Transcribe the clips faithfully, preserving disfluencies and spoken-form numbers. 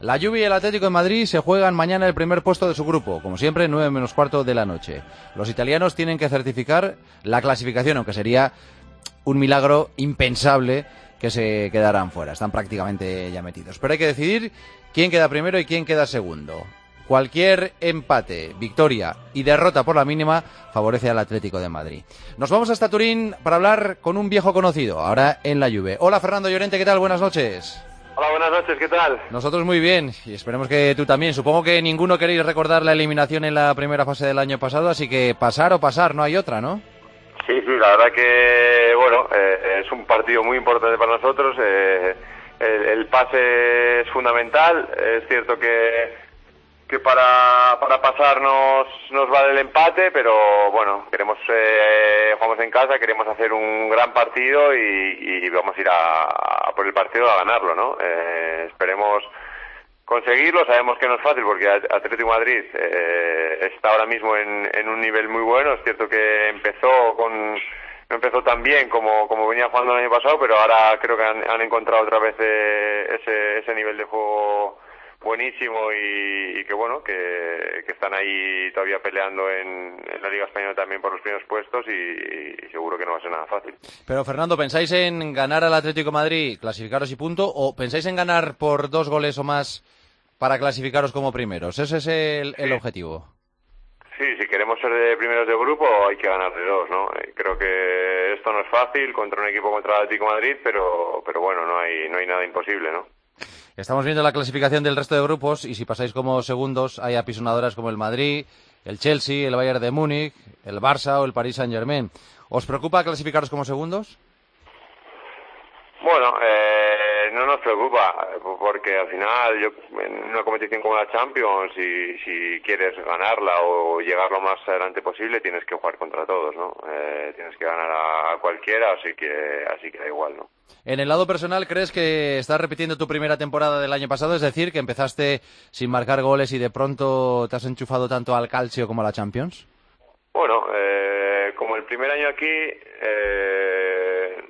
La Juve y el Atlético de Madrid se juegan mañana el primer puesto de su grupo, como siempre, nueve menos cuarto de la noche. Los italianos tienen que certificar la clasificación, aunque sería un milagro impensable que se quedaran fuera. Están prácticamente ya metidos. Pero hay que decidir quién queda primero y quién queda segundo. Cualquier empate, victoria y derrota por la mínima favorece al Atlético de Madrid. Nos vamos hasta Turín para hablar con un viejo conocido, ahora en la Juve. Hola Fernando Llorente, ¿qué tal? Buenas noches. Hola, buenas noches, ¿qué tal? Nosotros muy bien, y esperemos que tú también. Supongo que ninguno queréis recordar la eliminación en la primera fase del año pasado, así que pasar o pasar, no hay otra, ¿no? Sí, sí, la verdad que, bueno, eh, es un partido muy importante para nosotros. Eh, el, el pase es fundamental. Es cierto que que para, para pasar nos, nos vale el empate, pero bueno, queremos eh, jugamos en casa, queremos hacer un gran partido y, y vamos a ir a, a por el partido a ganarlo, ¿no? Eh, esperemos conseguirlo. Sabemos que no es fácil porque Atlético de Madrid eh, está ahora mismo en, en un nivel muy bueno. Es cierto que empezó con no empezó tan bien como, como venía jugando el año pasado, pero ahora creo que han, han encontrado otra vez eh, ese, ese nivel de juego buenísimo y, y que bueno, que, que están ahí todavía peleando en, en la Liga Española también por los primeros puestos y, y seguro que no va a ser nada fácil. Pero Fernando, ¿pensáis en ganar al Atlético de Madrid, clasificaros y punto, o pensáis en ganar por dos goles o más para clasificaros como primeros? ¿Ese es el, el objetivo? Sí, si queremos ser de primeros de grupo hay que ganar de dos, ¿no? Creo que esto no es fácil contra un equipo contra el Atlético de Madrid, pero, pero bueno, no hay, no hay nada imposible, ¿no? Estamos viendo la clasificación del resto de grupos y si pasáis como segundos hay apisonadoras como el Madrid, el Chelsea, el Bayern de Múnich, el Barça o el Paris Saint-Germain. ¿Os preocupa clasificaros como segundos? Bueno, eh, no nos preocupa, porque al final yo, en una competición como la Champions, si, si quieres ganarla o llegar lo más adelante posible, tienes que jugar contra todos, ¿no? Eh, tienes que ganar a, a cualquiera, así que así que da igual, ¿no? En el lado personal, ¿crees que estás repitiendo tu primera temporada del año pasado? Es decir, que empezaste sin marcar goles y de pronto te has enchufado tanto al Calcio como a la Champions. Bueno, eh, como el primer año aquí... Eh,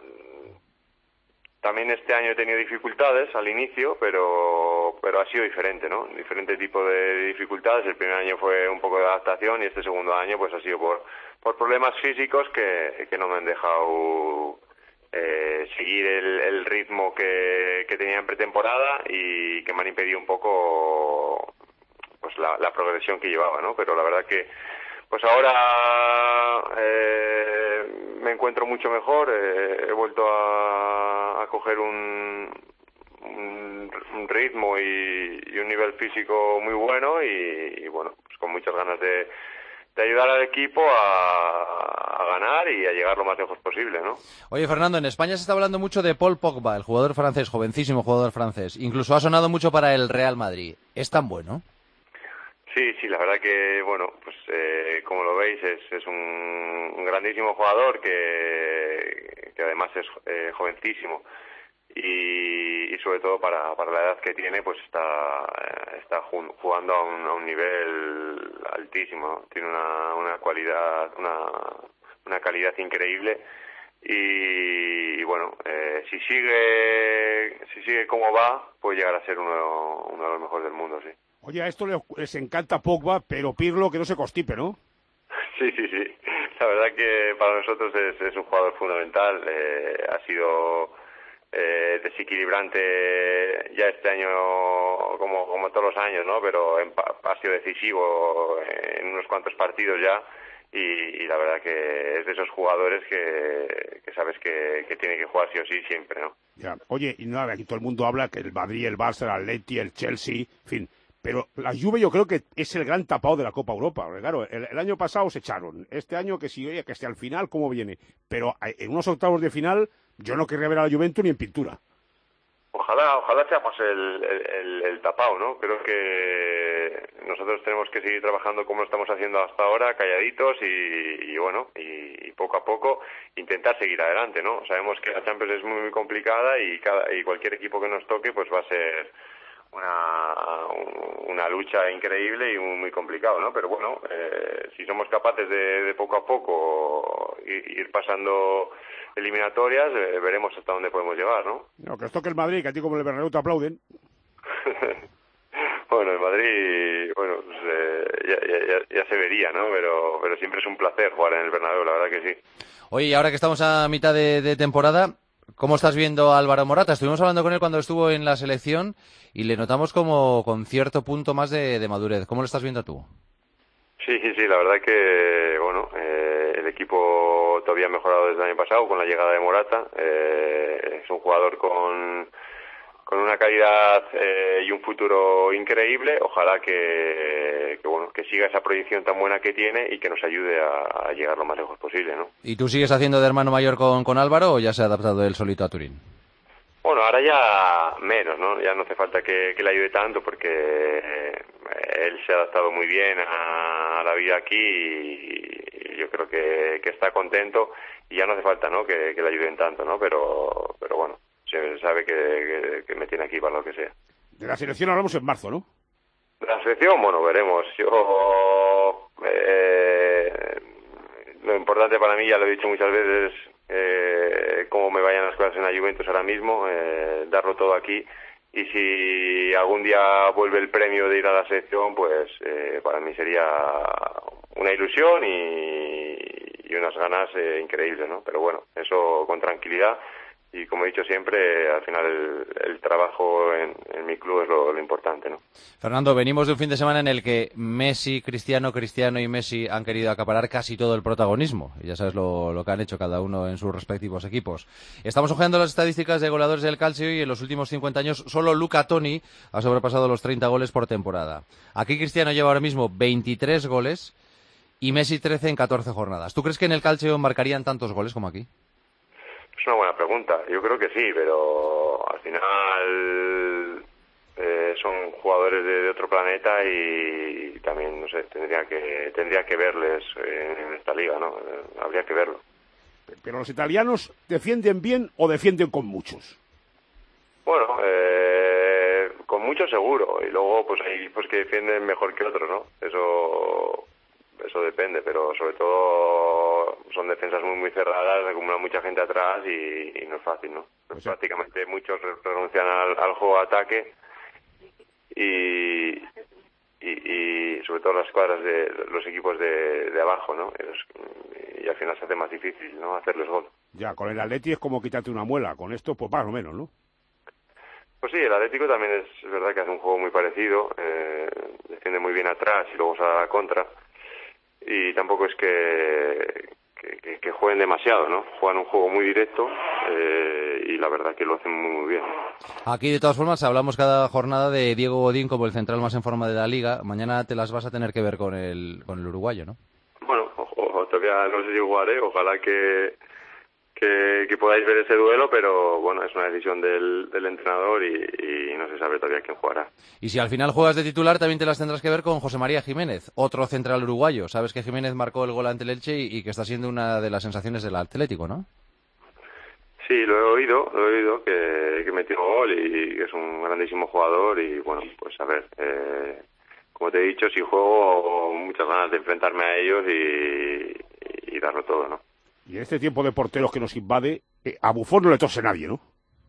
También este año he tenido dificultades al inicio, pero pero ha sido diferente, ¿no? Diferente tipo de dificultades. El primer año fue un poco de adaptación y este segundo año pues ha sido por por problemas físicos que, que no me han dejado eh, seguir el, el ritmo que, que tenía en pretemporada y que me han impedido un poco pues la, la progresión que llevaba, ¿no? Pero la verdad que pues ahora eh, me encuentro mucho mejor, eh, he vuelto a, a coger un, un, un ritmo y, y un nivel físico muy bueno y, y bueno, pues con muchas ganas de, de ayudar al equipo a, a ganar y a llegar lo más lejos posible, ¿no? Oye, Fernando, en España se está hablando mucho de Paul Pogba, el jugador francés, jovencísimo jugador francés. Incluso ha sonado mucho para el Real Madrid. ¿Es tan bueno? Sí, sí, la verdad que, bueno, pues eh, como lo veis es, es un, un grandísimo jugador que, que además es eh, jovencísimo y, y sobre todo para, para la edad que tiene pues está, está jugando a un, a un nivel altísimo, ¿no? Tiene una, una cualidad, una, una calidad increíble y, y bueno, eh, si sigue si sigue como va puede llegar a ser uno, uno de los mejores del mundo, sí. Oye, a esto les encanta Pogba, pero Pirlo que no se constipe, ¿no? Sí, sí, sí. La verdad que para nosotros es, es un jugador fundamental. Eh, ha sido eh, desequilibrante ya este año, como, como todos los años, ¿no? Pero en, ha sido decisivo en unos cuantos partidos ya. Y, y la verdad que es de esos jugadores que, que sabes que, que tiene que jugar sí o sí siempre, ¿no? Ya. Oye, y nada, aquí todo el mundo habla que el Madrid, el Barça, el Atleti, el Chelsea, en fin... Pero la Juve yo creo que es el gran tapado de la Copa Europa. Porque claro, el, el año pasado se echaron. Este año que si oye, que esté al final, ¿cómo viene? Pero en unos octavos de final, yo no querría ver a la Juventus ni en pintura. Ojalá, ojalá seamos el, el, el tapado, ¿no? Creo que nosotros tenemos que seguir trabajando como lo estamos haciendo hasta ahora, calladitos y, y bueno, y, y poco a poco intentar seguir adelante, ¿no? Sabemos que la Champions es muy, muy complicada y, cada, y cualquier equipo que nos toque pues va a ser una, una lucha increíble y muy, muy complicado, ¿no? Pero bueno, eh, si somos capaces de, de poco a poco ir, ir pasando eliminatorias, eh, veremos hasta dónde podemos llegar, ¿no? No, que os toque el Madrid, que a ti como el Bernabéu te aplauden. Bueno, en Madrid, bueno, pues, eh, ya, ya, ya se vería, ¿no? Pero, pero siempre es un placer jugar en el Bernabéu, la verdad que sí. Oye, y ahora que estamos a mitad de, de temporada, ¿cómo estás viendo a Álvaro Morata? Estuvimos hablando con él cuando estuvo en la selección y le notamos como con cierto punto más de, de madurez. ¿Cómo lo estás viendo tú? Sí, sí, sí, la verdad que, bueno, eh, el equipo todavía ha mejorado desde el año pasado con la llegada de Morata. Eh, es un jugador con... con una calidad eh, y un futuro increíble. Ojalá que, que bueno que siga esa proyección tan buena que tiene y que nos ayude a, a llegar lo más lejos posible, ¿no? ¿Y tú sigues haciendo de hermano mayor con, con Álvaro o ya se ha adaptado él solito a Turín? Bueno, ahora ya menos, ¿no? Ya no hace falta que, que le ayude tanto porque eh, él se ha adaptado muy bien a, a la vida aquí y, y yo creo que, que está contento y ya no hace falta, ¿no? Que, que le ayuden tanto, ¿no? Pero, pero bueno, se sabe que, que, que me tiene aquí para lo que sea. De la selección hablamos en marzo, ¿no? De la selección, bueno, veremos. Yo, eh, lo importante para mí, ya lo he dicho muchas veces, eh, cómo me vayan las cosas en la Juventus ahora mismo, eh, darlo todo aquí. Y si algún día vuelve el premio de ir a la selección, pues eh, para mí sería una ilusión y, y unas ganas eh, increíbles, ¿no? Pero bueno, eso con tranquilidad. Y como he dicho siempre, al final el, el trabajo en, en mi club es lo, lo importante, ¿no? Fernando, venimos de un fin de semana en el que Messi, Cristiano, Cristiano y Messi han querido acaparar casi todo el protagonismo. Y ya sabes lo, lo que han hecho cada uno en sus respectivos equipos. Estamos hojeando las estadísticas de goleadores del Calcio y en los últimos cincuenta años solo Luca Toni ha sobrepasado los treinta goles por temporada. Aquí Cristiano lleva ahora mismo veintitrés goles y Messi trece en catorce jornadas. ¿Tú crees que en el Calcio marcarían tantos goles como aquí? Es una buena pregunta. Yo creo que sí, pero al final eh, son jugadores de, de otro planeta y, y también, no sé, tendría que tendría que verles en, en esta liga, ¿no? Eh, habría que verlo. Pero los italianos defienden bien o defienden con muchos. Bueno, eh, con mucho seguro. Y luego, pues hay equipos que defienden mejor que otros, ¿no? Eso... Eso depende, pero sobre todo son defensas muy muy cerradas, acumulan mucha gente atrás y, y no es fácil, ¿no? Pues sí. Prácticamente muchos renuncian al, al juego ataque y, y, y sobre todo las cuadras de los equipos de, de abajo, ¿no? Y, y al final se hace más difícil, ¿no? Hacerles gol. Ya, con el Atleti es como quitarte una muela, con esto pues más o menos, ¿no? Pues sí, el Atlético también es verdad que hace un juego muy parecido, eh, defiende muy bien atrás y luego sale a la contra. Y tampoco es que, que, que jueguen demasiado, ¿no? Juegan un juego muy directo eh, y la verdad que lo hacen muy, muy bien. Aquí, de todas formas, hablamos cada jornada de Diego Godín como el central más en forma de la Liga. Mañana te las vas a tener que ver con el, con el uruguayo, ¿no? Bueno, ojo, todavía no sé si jugaré. Ojalá que, que, que podáis ver ese duelo, pero bueno, es una decisión del, del entrenador y, y no se sabe todavía quién jugará. Y si al final juegas de titular, también te las tendrás que ver con José María Jiménez, otro central uruguayo. Sabes que Jiménez marcó el gol ante el Elche y, y que está siendo una de las sensaciones del Atlético, ¿no? Sí, lo he oído, lo he oído, que, que metió gol y que es un grandísimo jugador y bueno, pues a ver, eh, como te he dicho, si juego, muchas ganas de enfrentarme a ellos y, y darlo todo, ¿no? Y en este tiempo de porteros que nos invade, eh, a Buffon no le tose nadie, ¿no?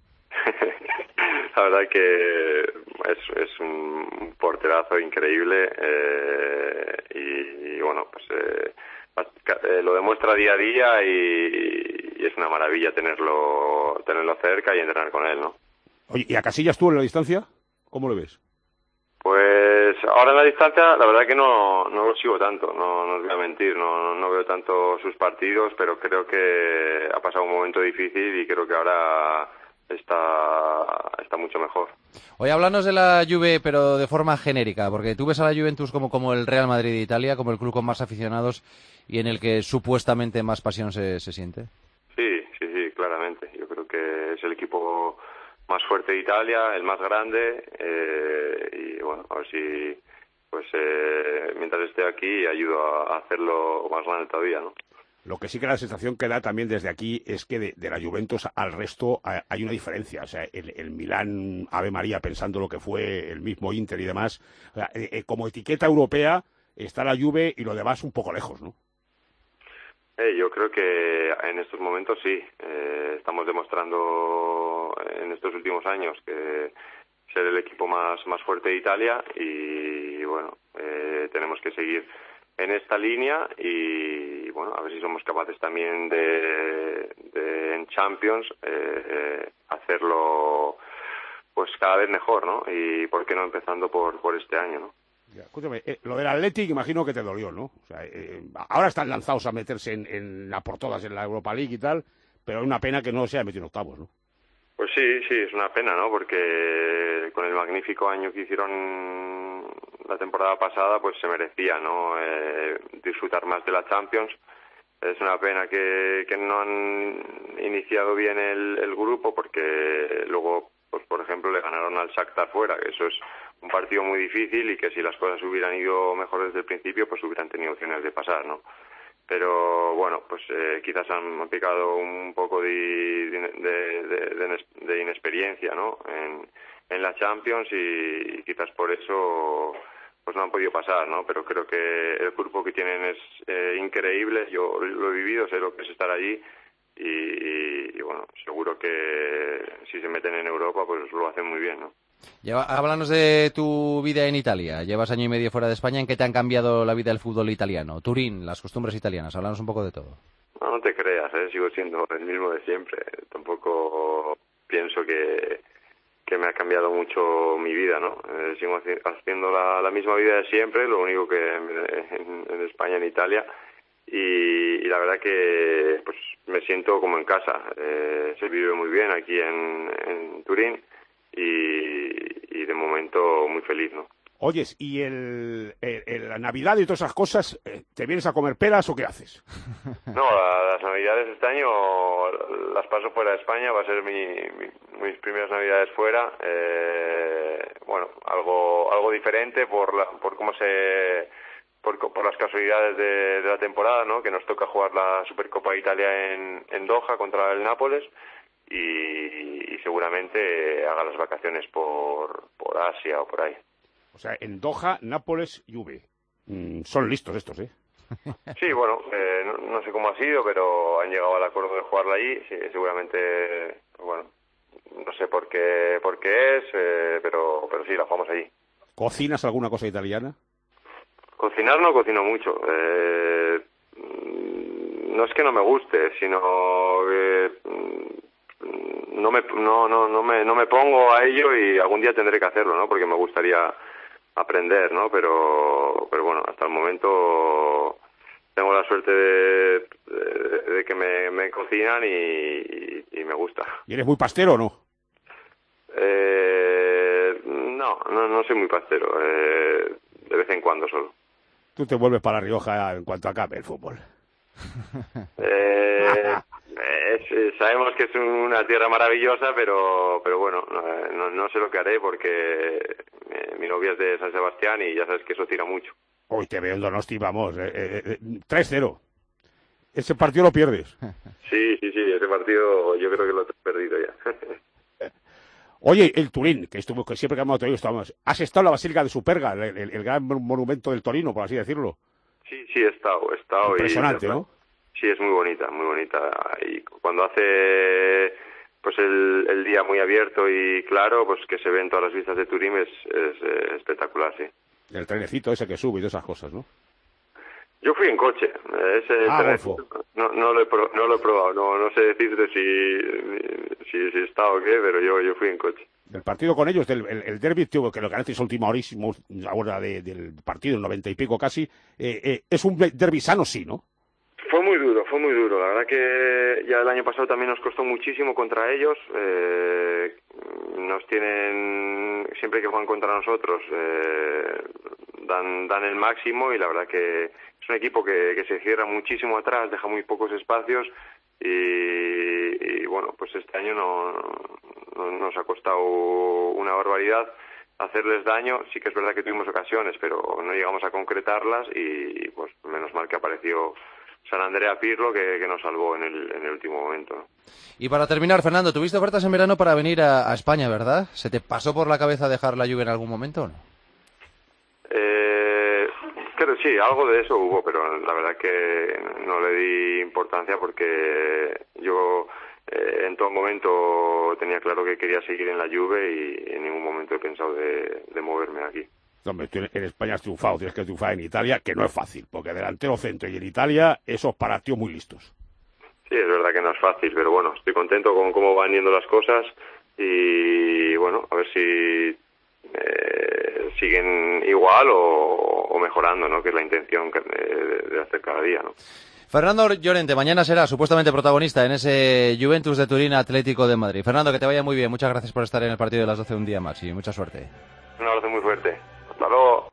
La verdad que es, es un porterazo increíble eh, y, y bueno, pues eh, eh, lo demuestra día a día y, y es una maravilla tenerlo tenerlo cerca y entrenar con él, ¿no? Oye, ¿y a Casillas tú en la distancia? ¿Cómo lo ves? Pues ahora en la distancia la verdad que no, no lo sigo tanto, no, no os voy a mentir, no, no veo tanto sus partidos, pero creo que ha pasado un momento difícil y creo que ahora está, está mucho mejor. Oye, háblanos de la Juve, pero de forma genérica, porque tú ves a la Juventus como, como el Real Madrid de Italia, como el club con más aficionados y en el que supuestamente más pasión se, se siente. Sí, sí, sí, claramente. Yo creo que es el equipo más fuerte de Italia, el más grande, eh, y bueno, a ver si pues eh, mientras esté aquí ayudo a hacerlo más grande todavía, ¿no? Lo que sí que la sensación que da también desde aquí es que de, de la Juventus al resto hay una diferencia. O sea, el, el Milán, Ave María, pensando lo que fue el mismo Inter y demás, o sea, eh, como etiqueta europea está la Juve y lo demás un poco lejos, ¿no? Eh, yo creo que en estos momentos sí. Eh, estamos demostrando en estos últimos años que ser el equipo más, más fuerte de Italia y, bueno, eh, tenemos que seguir en esta línea y, bueno, a ver si somos capaces también de, de en Champions eh, eh, hacerlo pues cada vez mejor, ¿no? Y por qué no empezando por, por este año, ¿no? Ya, escúchame, eh, lo del Athletic imagino que te dolió, ¿no? O sea, eh, ahora están lanzados a meterse en, en a por todas en la Europa League y tal, pero es una pena que no se haya metido en octavos, ¿no? Pues sí, sí, es una pena, ¿no? Porque con el magnífico año que hicieron la temporada pasada, pues se merecía, ¿no? Eh, disfrutar más de la Champions. Es una pena que, que no han iniciado bien el, el grupo, porque luego, pues por ejemplo, le ganaron al Shakhtar fuera, que eso es un partido muy difícil y que si las cosas hubieran ido mejor desde el principio, pues hubieran tenido opciones de pasar, ¿no? Pero bueno, pues eh, quizás han pecado un poco de, de, de, de inexperiencia, ¿no? En, en la Champions y, y quizás por eso pues no han podido pasar, ¿no? Pero creo que el grupo que tienen es eh, increíble. Yo lo he vivido, sé lo que es estar allí y, y, y bueno, seguro que si se meten en Europa pues lo hacen muy bien, ¿no? Lleva, háblanos de tu vida en Italia. Llevas año y medio fuera de España. ¿En qué te han cambiado la vida del fútbol italiano? Turín, las costumbres italianas. Háblanos un poco de todo. No, no te creas, ¿eh? Sigo siendo el mismo de siempre. Tampoco pienso que, que me ha cambiado mucho mi vida, ¿no? Eh, sigo haciendo la, la misma vida de siempre, lo único que en, en España, en Italia. Y, y la verdad que pues me siento como en casa. Eh, se vive muy bien aquí en, en Turín. Y, y de momento muy feliz, ¿no? Oyes, ¿y el, el, el, la Navidad y todas esas cosas, te vienes a comer peras o qué haces? No, la, las Navidades este año las paso fuera de España, va a ser mi, mi, mis primeras Navidades fuera. Eh, bueno, algo algo diferente por la, por cómo se por, por las casualidades de, de la temporada, ¿no? Que nos toca jugar la Supercopa de Italia en, en Doha contra el Nápoles. Y, y seguramente haga las vacaciones por, por Asia o por ahí. O sea, en Doha, Nápoles, Juve. Mm, son listos estos, ¿eh? Sí, bueno, eh, no, no sé cómo ha sido, pero han llegado al acuerdo de jugarla allí. Sí, seguramente, bueno, no sé por qué, por qué es, eh, pero, pero sí, la jugamos allí. ¿Cocinas alguna cosa italiana? Cocinar no cocino mucho. Eh, no es que no me guste, sino que no me no no no me no me pongo a ello y algún día tendré que hacerlo, ¿no? Porque me gustaría aprender, ¿no? Pero pero bueno, hasta el momento tengo la suerte de, de, de que me, me cocinan y, y, y me gusta. ¿Y eres muy pastero o no? Eh, no, no no soy muy pastero, eh, de vez en cuando solo. Tú te vuelves para La Rioja en cuanto acabe el fútbol. Eh, es, sabemos que es una tierra maravillosa, pero pero bueno, no, no sé lo que haré porque eh, mi novia es de San Sebastián y ya sabes que eso tira mucho. Hoy te veo en Donosti, vamos, eh, eh, tres cero. Ese partido lo pierdes. Sí, sí, sí, ese partido yo creo que lo he perdido ya. Oye, el Turín, que estuvo, que siempre que hemos tenido estábamos. ¿Has estado en la Basílica de Superga, el, el, el gran monumento del Torino, por así decirlo? Sí, sí, he estado, he estado. Impresionante, y, ¿no? Sí, es muy bonita, muy bonita. Y cuando hace pues el, el día muy abierto y claro, pues que se ven todas las vistas de Turín es, es eh, espectacular, sí. El trenecito ese que sube y todas esas cosas, ¿no? Yo fui en coche. Ese ah, tren, no, no, lo he pro, no lo he probado. No, no sé decirte si, si, si está o qué, pero yo, yo fui en coche. El partido con ellos, del, el, el derbi, tío, que lo ganaste esa última horísima hora de, del partido, el noventa y pico casi, eh, eh, es un derbi sano, sí, ¿no? Fue muy duro, fue muy duro. La verdad que ya el año pasado también nos costó muchísimo contra ellos. Eh, nos tienen, siempre que juegan contra nosotros, eh, dan, dan el máximo y la verdad que es un equipo que, que se cierra muchísimo atrás, deja muy pocos espacios y, y bueno, pues este año no, no nos ha costado una barbaridad hacerles daño. Sí que es verdad que tuvimos ocasiones, pero no llegamos a concretarlas y pues menos mal que apareció San Andrea Pirlo que, que nos salvó en el, en el último momento, ¿no? Y para terminar, Fernando, tuviste ofertas en verano para venir a, a España, ¿verdad? ¿Se te pasó por la cabeza dejar la Juve en algún momento o no? Eh, creo sí, algo de eso hubo, pero la verdad que no le di importancia porque yo eh, en todo momento tenía claro que quería seguir en la Juve y en ningún momento he pensado de, de moverme aquí. Hombre, tú en España has triunfado, tienes que triunfar en Italia, que no es fácil, porque delantero centro y en Italia, esos para tíos muy listos. Sí, es verdad que no es fácil, pero bueno, estoy contento con cómo van yendo las cosas y bueno, a ver si eh, siguen igual o, o mejorando, ¿no? Que es la intención que, de, de hacer cada día, ¿no? Fernando Llorente, mañana será supuestamente protagonista en ese Juventus de Turín Atlético de Madrid. Fernando, que te vaya muy bien. Muchas gracias por estar en el partido de las doce un día más y mucha suerte. Un abrazo muy fuerte.